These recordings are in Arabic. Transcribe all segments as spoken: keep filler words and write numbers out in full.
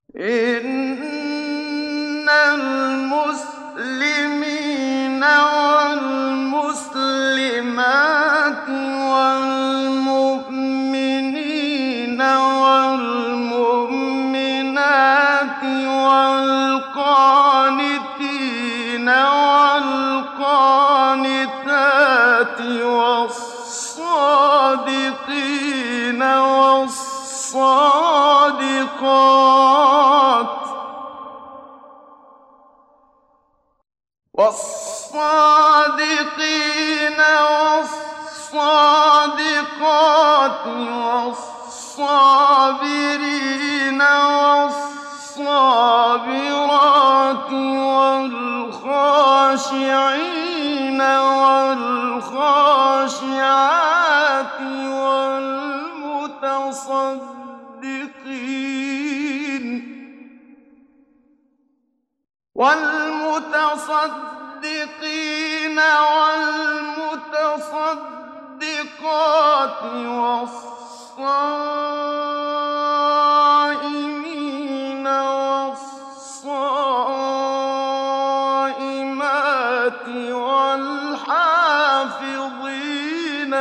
إن المسلمين والمسلمات والمؤمنين والمؤمنات والقانتين والقانتات والصادقين والصادقات والصادقين والصادقات والصابرين والصابرات والخاشعين والخاشعات والمتصدقين والمتصدقين والمتصدقات والصائمين والصائمات والحافظين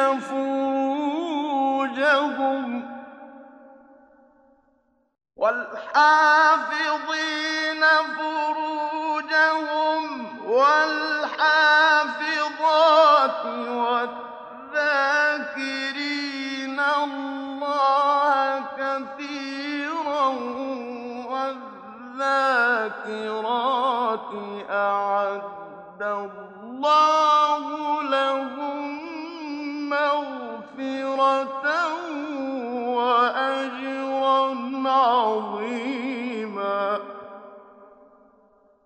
فروجهم والحافظين فروجهم